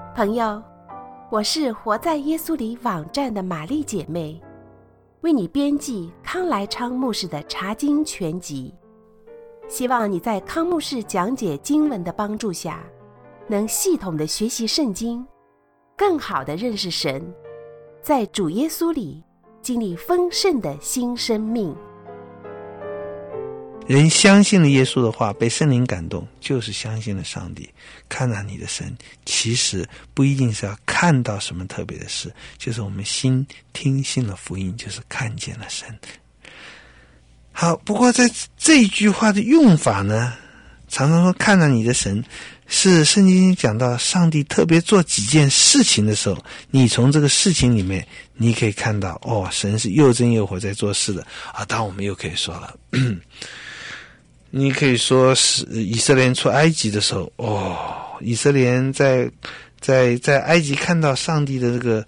朋友，我是活在耶稣里网站的玛丽姐妹，为你编辑康来昌牧师的查经全集，希望你在康牧师讲解经文的帮助下，能系统的学习圣经，更好的认识神，在主耶稣里经历丰盛的新生命。 人相信了耶稣的话，被圣灵感动，就是相信了上帝。看到你的神，其实不一定是要看到什么特别的事，就是我们心听信了福音，就是看见了神。好，不过在这一句话的用法呢，常常说看到你的神，是圣经讲到上帝特别做几件事情的时候，你从这个事情里面你可以看到，神是又真又活在做事的啊。当然我们又可以说了你可以说是以色列人出埃及的时候，以色列人在埃及看到上帝的这个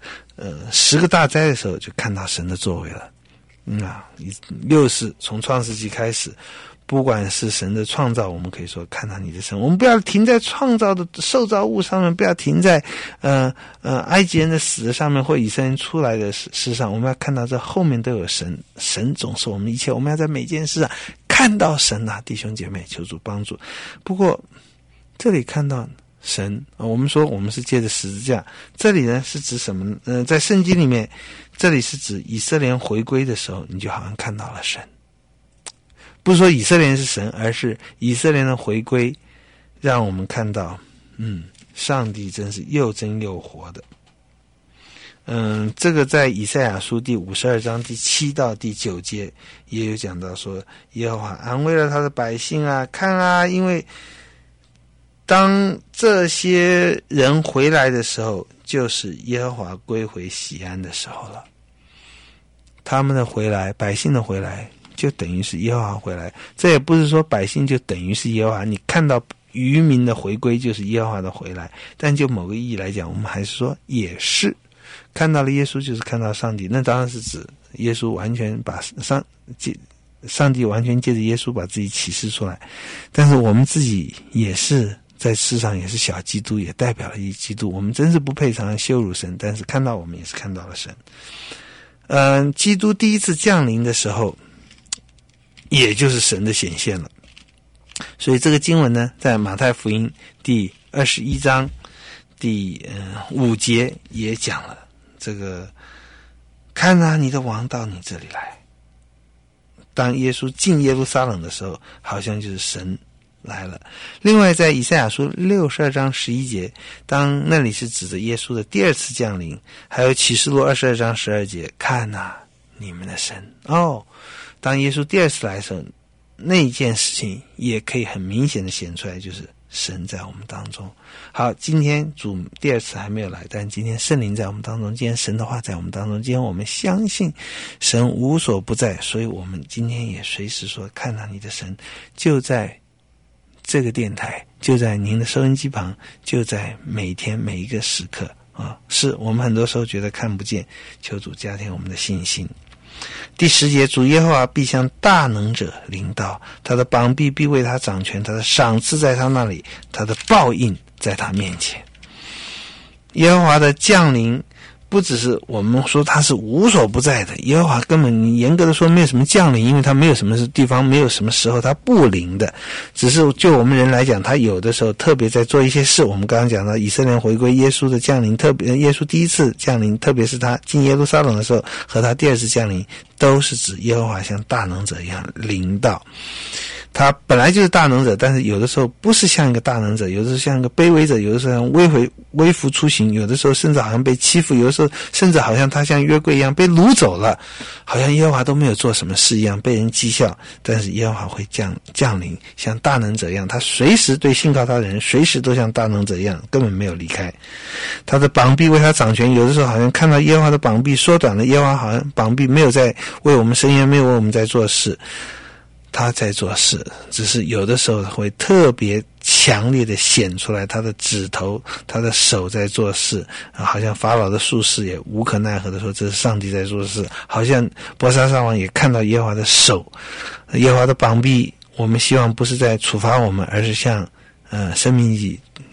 10个大灾的时候，就看到神的作为了。又是从创世纪开始，不管是神的创造，我们可以说看到你的神。我们不要停在创造的受造物上面，不要停在埃及人的死上面，或以色列人出来的事上，我们要看到这后面都有神，神总是我们一切，我们要在每件事上看到神啊，弟兄姐妹，求主帮助。不过这里看到神我们说我们是借着十字架，这里呢是指什么呢？在圣经里面，这里是指以色列人回归的时候，你就好像看到了神。不是说以色列人是神，而是以色列人的回归让我们看到上帝真是又真又活的。这个在以赛亚书第52章第7到第9节也有讲到说，耶和华安慰了他的百姓啊，看啊，因为当这些人回来的时候，就是耶和华归回锡安的时候了。他们的回来，百姓的回来，就等于是耶和华回来。这也不是说百姓就等于是耶和华，你看到渔民的回归就是耶和华的回来，但就某个意义来讲，我们还是说也是看到了耶稣就是看到上帝。那当然是指耶稣完全把上帝完全借着耶稣把自己启示出来，但是我们自己也是在世上也是小基督，也代表了一基督。我们真是不配常常羞辱神，但是看到我们也是看到了神。基督第一次降临的时候，也就是神的显现了。所以这个经文呢，在马太福音第21章第5节也讲了这个，看啊，你的王到你这里来。当耶稣进耶路撒冷的时候，好像就是神来了。另外在以赛亚书62章11节，当那里是指着耶稣的第二次降临。还有启示录22章12节，看啊，你们的神。当耶稣第二次来的时候，那一件事情也可以很明显的显出来，就是神在我们当中。好，今天主第二次还没有来，但今天圣灵在我们当中，今天神的话在我们当中，今天我们相信神无所不在，所以我们今天也随时说，看到你的神就在这个电台，就在您的收音机旁，就在每天每一个时刻是我们很多时候觉得看不见，求主加添我们的信心。第10节，主耶和华必向大能者临到，他的膀臂必为他掌权，他的赏赐在他那里，他的报应在他面前。耶和华的降临不只是我们说他是无所不在的，耶和华根本你严格的说没有什么降临，因为他没有什么地方，没有什么时候他不临的，只是就我们人来讲，他有的时候特别在做一些事。我们刚刚讲到以色列人回归，耶稣的降临，特别耶稣第一次降临，特别是他进耶路撒冷的时候和他第二次降临，都是指耶和华像大能者一样临到。他本来就是大能者，但是有的时候不是像一个大能者，有的时候像一个卑微者，有的时候像微服出行，有的时候甚至好像被欺负，有的时候甚至好像他像约柜一样被掳走了，好像耶和华都没有做什么事一样，被人讥笑。但是耶和华会降临，像大能者一样，他随时对信靠他的人随时都像大能者一样，根本没有离开。他的膀臂为他掌权，有的时候好像看到耶和华的膀臂缩短了，耶和华好像膀臂没有在为我们伸冤，没有为我们在做事，他在做事，只是有的时候会特别强烈的显出来他的指头，他的手在做事，好像法老的术士也无可奈何的说这是上帝在做事，好像伯沙撒王也看到耶和华的手，耶和华的膀臂，我们希望不是在处罚我们，而是像申命记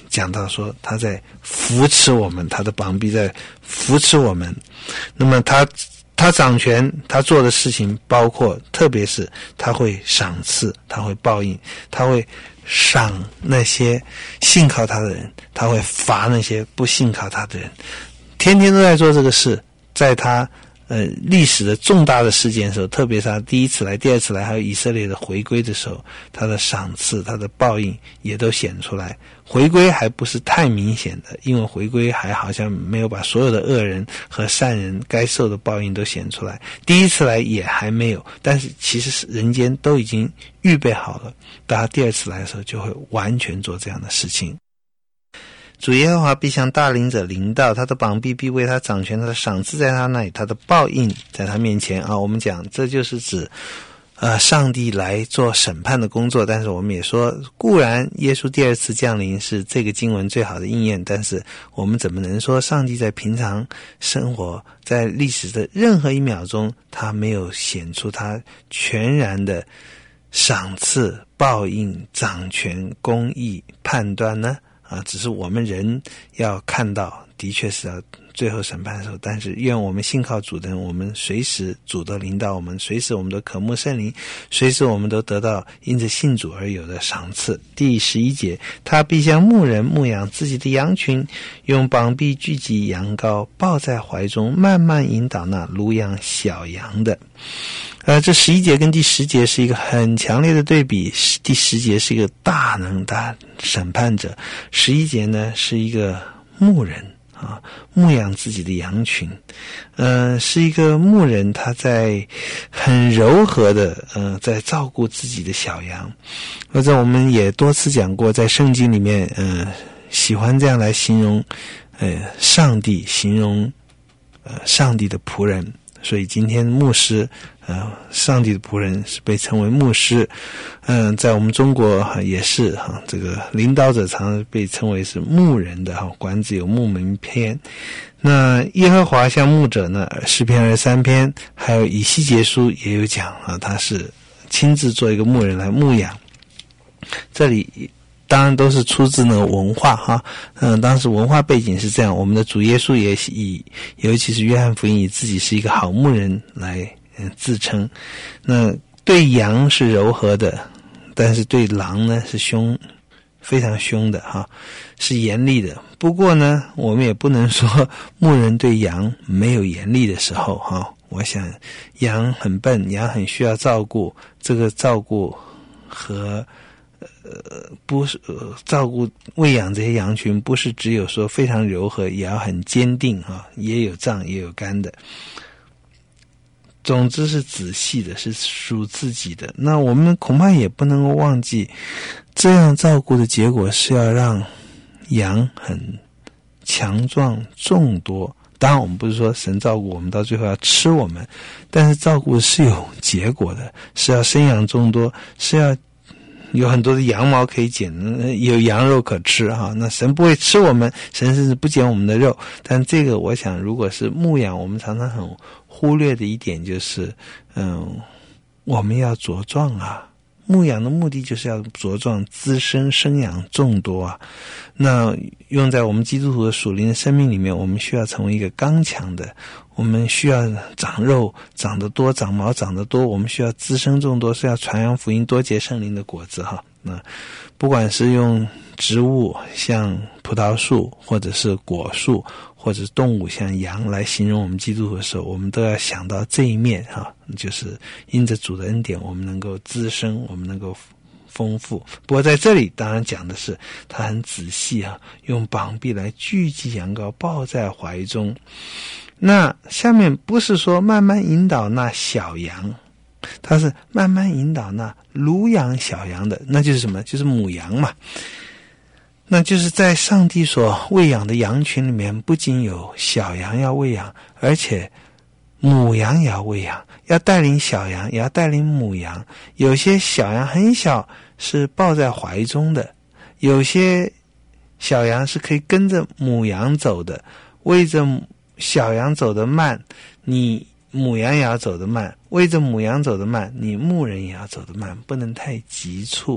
讲到说他在扶持我们，他的膀臂在扶持我们。那么他掌权，他做的事情包括，特别是他会赏赐，他会报应，他会赏那些信靠他的人，他会罚那些不信靠他的人。天天都在做这个事。在他历史的重大的事件的时候，特别是他第一次来、第二次来，还有以色列的回归的时候，他的赏赐、他的报应也都显出来。回归还不是太明显的，因为回归还好像没有把所有的恶人和善人该受的报应都显出来。第一次来也还没有，但是其实人间都已经预备好了，到他第二次来的时候就会完全做这样的事情。主耶和华必向大临者临到，他的膀臂必为他掌权，他的赏赐在他那里，他的报应在他面前啊。我们讲这就是指上帝来做审判的工作，但是我们也说，固然耶稣第二次降临是这个经文最好的应验，但是我们怎么能说上帝在平常生活，在历史的任何一秒钟，他没有显出他全然的赏赐、报应、掌权、公义、判断呢？只是我们人要看到，的确是要最后审判的时候，但是愿我们信靠主的人，我们随时主都领导我们，随时我们都渴慕圣灵，随时我们都得到因着信主而有的赏赐。第11节，他必像牧人牧养自己的羊群，用膀臂聚集羊羔，抱在怀中，慢慢引导那乳养小羊的。这11节跟第10节是一个很强烈的对比，第10节是一个大能大审判者，11节呢是一个牧人牧养自己的羊群。是一个牧人，他在很柔和的在照顾自己的小羊。或者我们也多次讲过，在圣经里面喜欢这样来形容上帝，形容上帝的仆人。所以今天牧师上帝的仆人是被称为牧师。在我们中国也是这个领导者常常被称为是牧人的管子有牧民篇。那耶和华像牧者呢，诗篇23篇还有以西结书也有讲他是亲自做一个牧人来牧养。这里当然都是出自那个文化当时文化背景是这样。我们的主耶稣也尤其是约翰福音以自己是一个好牧人来自称。那对羊是柔和的，但是对狼呢是非常凶的是严厉的。不过呢，我们也不能说牧人对羊没有严厉的时候我想羊很笨，羊很需要照顾，这个照顾和不是照顾喂养这些羊群，不是只有说非常柔和，也要很坚定也有杖也有竿的。总之是仔细的，是属自己的。那我们恐怕也不能够忘记，这样照顾的结果是要让羊很强壮众多。当然我们不是说神照顾我们到最后要吃我们，但是照顾是有结果的，是要生养众多，是要有很多的羊毛可以剪，有羊肉可吃那神不会吃我们，神甚至不剪我们的肉。但这个我想如果是牧养，我们常常很忽略的一点就是我们要茁壮牧养的目的就是要茁壮滋生生养众多那用在我们基督徒的属灵的生命里面，我们需要成为一个刚强的，我们需要长肉长得多，长毛长得多，我们需要滋生众多，是要传扬福音，多结圣灵的果子那不管是用植物像葡萄树，或者是果树，或者是动物像羊来形容我们基督徒的时候，我们都要想到这一面就是因着主的恩典，我们能够滋生，我们能够丰富。不过在这里当然讲的是他很仔细用膀臂来聚集羊羔，抱在怀中。那下面不是说慢慢引导那小羊，他是慢慢引导那乳养小羊的，那就是什么？就是母羊嘛。那就是在上帝所喂养的羊群里面，不仅有小羊要喂养，而且母羊也要喂养，要带领小羊，也要带领母羊。有些小羊很小，是抱在怀中的；有些小羊是可以跟着母羊走的。为着小羊走得慢，你母羊也要走得慢；为着母羊走得慢，你牧人也要走得慢，不能太急促。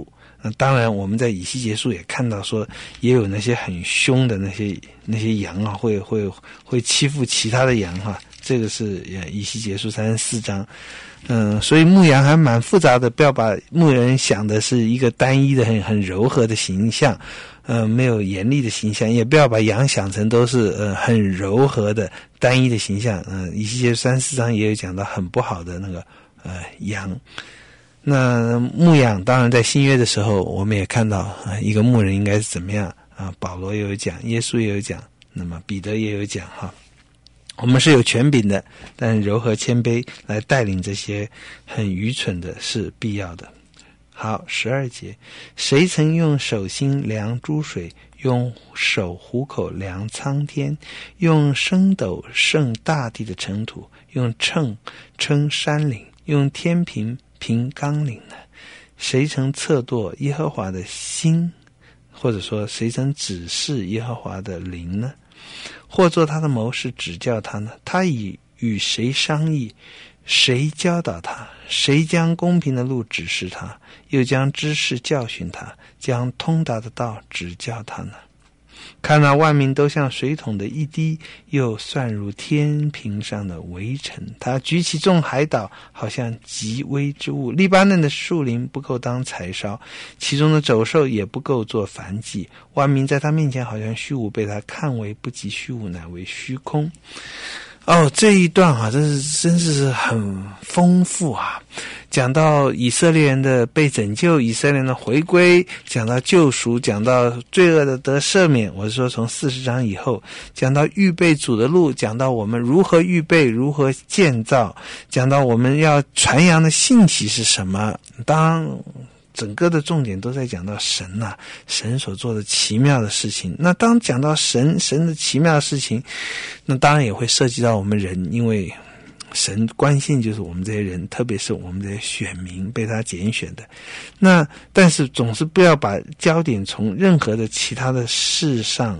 当然我们在以西结书也看到说，也有那些很凶的那些羊啊，会欺负其他的羊哈，这个是以西结书34章。所以牧羊还蛮复杂的，不要把牧人想的是一个单一的很柔和的形象，没有严厉的形象，也不要把羊想成都是很柔和的单一的形象。以西结书34章也有讲到很不好的那个羊。那牧养当然在新约的时候，我们也看到一个牧人应该是怎么样啊？保罗也有讲，耶稣也有讲，那么彼得也有讲哈。我们是有权柄的，但柔和谦卑来带领这些很愚蠢的是必要的。好，12节，谁曾用手心量诸水，用手虎口量苍天，用升斗盛大地的尘土，用秤称山岭，用天平平纲领呢？谁曾测度耶和华的心，或者说谁曾指示耶和华的灵呢？或做他的谋士指教他呢？他已与谁商议？谁教导他？谁将公平的路指示他？又将知识教训他？将通达的道指教他呢？看那万民都像水桶的一滴，又算入天平上的微尘。他举起众海岛，好像极微之物。黎巴嫩的树林不够当柴烧，其中的走兽也不够做燔祭。万民在他面前好像虚无，被他看为不及虚无，乃为虚空。这一段啊，真是很丰富啊！讲到以色列人的被拯救，以色列人的回归，讲到救赎，讲到罪恶的得赦免。我是说从40章以后，讲到预备主的路，讲到我们如何预备，如何建造，讲到我们要传扬的信息是什么。当然整个的重点都在讲到神啊，神所做的奇妙的事情。那当讲到神的奇妙的事情，那当然也会涉及到我们人，因为神关心就是我们这些人，特别是我们这些选民被他拣选的。那但是总是不要把焦点从任何的其他的事上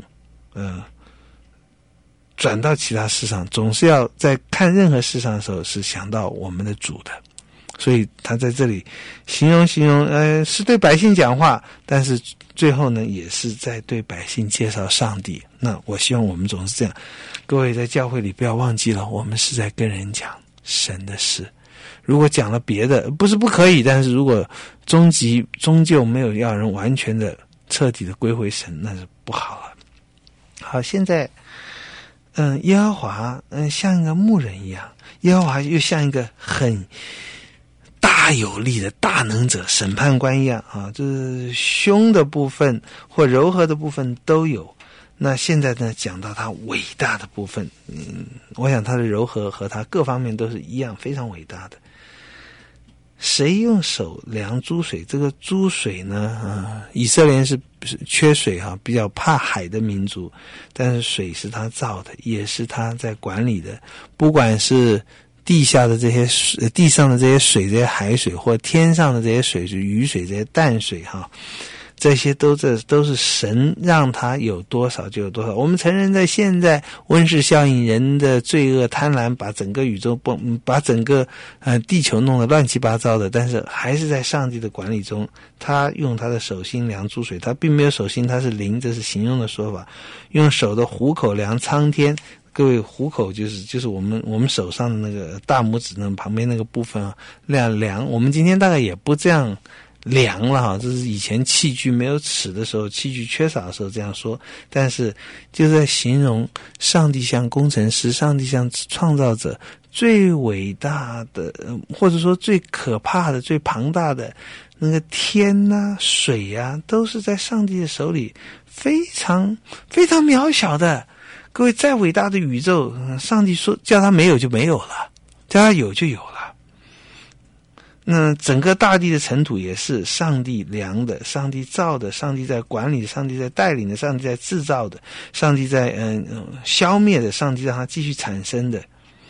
转到其他事上，总是要在看任何事上的时候是想到我们的主的。所以他在这里形容是对百姓讲话，但是最后呢也是在对百姓介绍上帝。那我希望我们总是这样，各位在教会里不要忘记了，我们是在跟人讲神的事。如果讲了别的，不是不可以，但是如果终究没有要人完全的彻底的归回神，那是不好了。好，现在耶和华像一个牧人一样，耶和华又像一个很大有力的大能者审判官一样啊，就是凶的部分或柔和的部分都有。那现在呢，讲到他伟大的部分，我想他的柔和和他各方面都是一样非常伟大的。谁用手量诸水？这个诸水呢，以色列人是缺水哈，比较怕海的民族，但是水是他造的，也是他在管理的，不管是地下的这些地上的这些水，这些海水，或天上的这些水，是雨水，这些淡水哈，这些都是神让它有多少就有多少。我们承认在现在温室效应，人的罪恶贪婪把整个宇宙把整个地球弄得乱七八糟的，但是还是在上帝的管理中。他用他的手心量诸水，他并没有手心，他是灵，这是形容的说法。用手的虎口量苍天。各位，虎口就是我们手上的那个大拇指那旁边那个部分啊，量。我们今天大概也不这样量了哈，这是以前器具没有尺的时候，器具缺少的时候这样说。但是就在形容上帝像工程师，上帝像创造者，最伟大的，或者说最可怕的、最庞大的那个天啊、水啊，都是在上帝的手里，非常非常渺小的。各位，再伟大的宇宙，上帝说叫它没有就没有了，叫它有就有了。那整个大地的尘土也是上帝量的，上帝造的，上帝在管理的，上帝在带领的，上帝在制造的，上帝在消灭的，上帝让它继续产生的。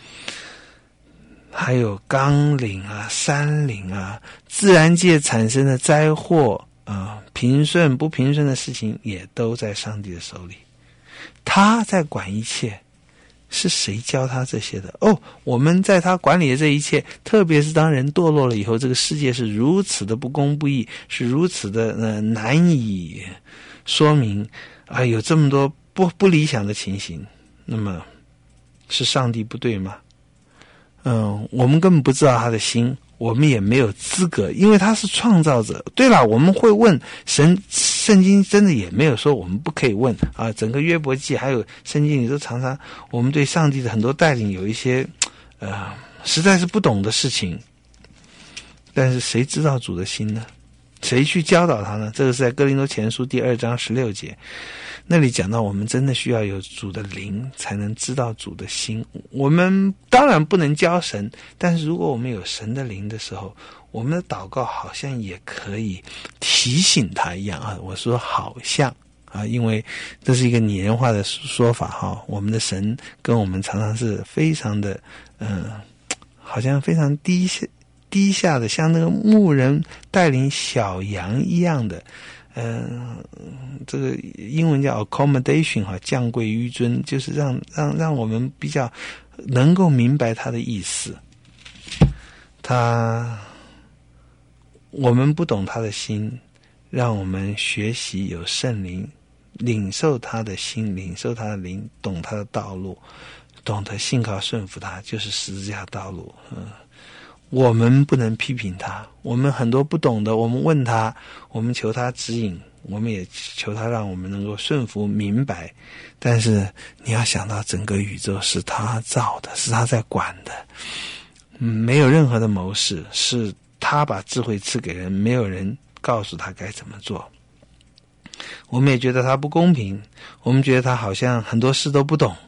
还有纲领啊、山岭啊，自然界产生的灾祸啊，平顺不平顺的事情，也都在上帝的手里。他在管一切， 是谁教他这些的？我们在他管理的这一切，特别是当人堕落了以后，这个世界是如此的不公不义，是如此的难以说明啊，有这么多不理想的情形。那么是上帝不对吗？我们根本不知道他的心，我们也没有资格，因为他是创造者。对了，我们会问神，圣经真的也没有说我们不可以问啊。整个约伯记还有圣经里都常常我们对上帝的很多带领有一些实在是不懂的事情。但是谁知道主的心呢？谁去教导他呢？这个是在哥林多前书第2章16节，那里讲到我们真的需要有主的灵才能知道主的心。我们当然不能教神，但是如果我们有神的灵的时候，我们的祷告好像也可以提醒他一样啊。我说好像啊，因为这是一个拟人化的说法哈。我们的神跟我们常常是非常的好像非常低下的，像那个牧人带领小羊一样的，这个英文叫 accommodation 哈，降贵于尊，就是让我们比较能够明白他的意思。我们不懂他的心，让我们学习有圣灵，领受他的心，领受他的灵，懂他的道路，懂得信靠顺服他，就是十字架道路。我们不能批评他，我们很多不懂的，我们问他，我们求他指引，我们也求他让我们能够顺服明白。但是你要想到整个宇宙是他造的，是他在管的，没有任何的谋士，是他把智慧赐给人，没有人告诉他该怎么做。我们也觉得他不公平，我们觉得他好像很多事都不懂。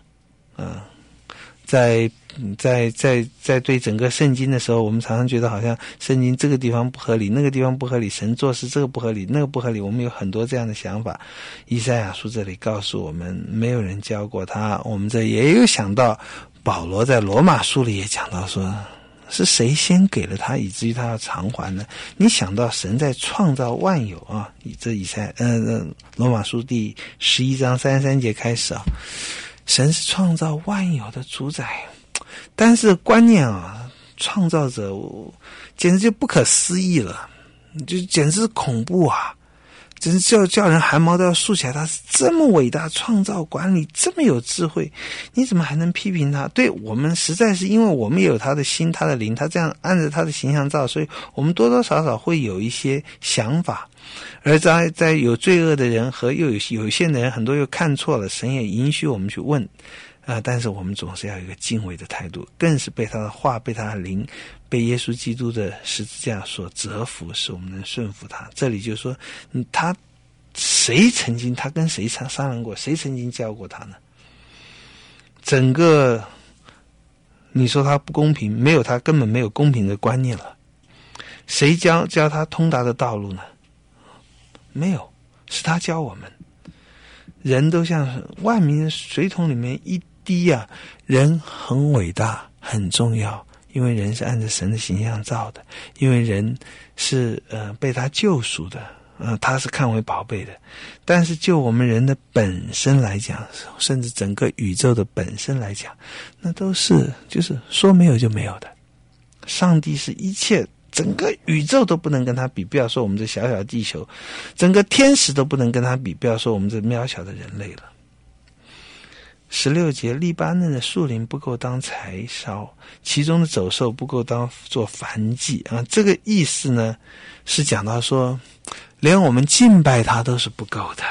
在对整个圣经的时候，我们常常觉得好像圣经这个地方不合理，那个地方不合理，神做事这个不合理，那个不合理，我们有很多这样的想法。以赛亚书这里告诉我们，没有人教过他。我们这也有想到保罗在罗马书里也讲到说，是谁先给了他，以至于他要偿还呢？你想到神在创造万有啊，罗马书第11章33节开始啊，神是创造万有的主宰。但是观念啊，创造者简直就不可思议了，就简直是恐怖啊，真是叫人汗毛都要竖起来。他是这么伟大，创造管理这么有智慧，你怎么还能批评他？对，我们实在是因为我们也有他的心，他的灵，他这样按着他的形象造，所以我们多多少少会有一些想法。而在有罪恶的人和又有限的人，很多又看错了，神也允许我们去问但是我们总是要有一个敬畏的态度，更是被他的话，被他的灵，被耶稣基督的十字架所折服，使我们能顺服他。这里就说他跟谁商量过，谁曾经教过他呢？整个你说他不公平，没有，他根本没有公平的观念了。谁教他通达的道路呢？没有，是他教我们。人都像万民水桶里面一滴啊，人很伟大，很重要，因为人是按着神的形象造的，因为人是被他救赎的，他是看为宝贝的。但是就我们人的本身来讲，甚至整个宇宙的本身来讲，那都是就是说没有就没有的。上帝是一切，整个宇宙都不能跟他比，不要说我们这小小的地球，整个天使都不能跟他比，不要说我们这渺小的人类了。16节，利巴嫩的树林不够当柴烧，其中的走兽不够当做燔祭啊。这个意思呢，是讲到说，连我们敬拜他都是不够的。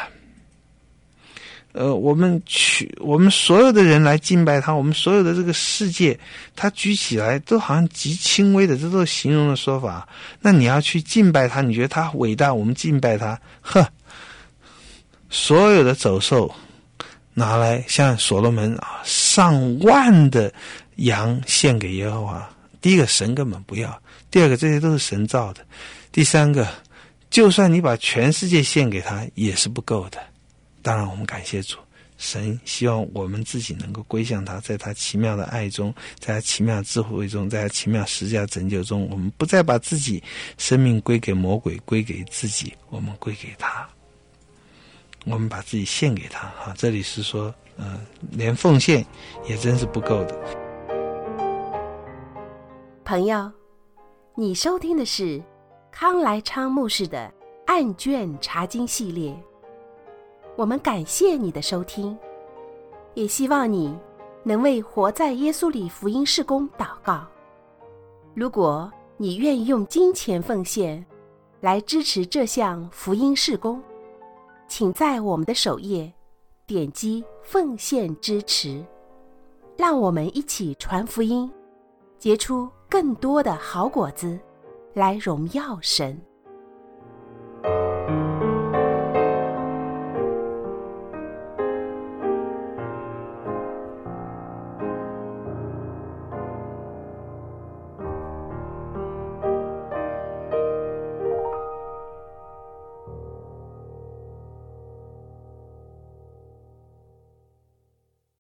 我们所有的人来敬拜他，我们所有的这个世界，他举起来都好像极轻微的，这都是形容的说法。那你要去敬拜他，你觉得他伟大，我们敬拜他，所有的走兽拿来，像所罗门上万的羊献给耶和华。第一个，神根本不要；第二个，这些都是神造的；第三个，就算你把全世界献给他，也是不够的。当然我们感谢主，神希望我们自己能够归向他，在他奇妙的爱中，在他奇妙的智慧中，在他奇妙十字架拯救中，我们不再把自己生命归给魔鬼，归给自己，我们归给他。 我们把自己献给他这里是说连奉献也真是不够的。 朋友，你收听的是康来昌牧师的案卷查经系列，我们感谢你的收听，也希望你能为活在耶稣里福音事工祷告。如果你愿意用金钱奉献来支持这项福音事工，请在我们的首页点击奉献支持，让我们一起传福音，结出更多的好果子，来荣耀神。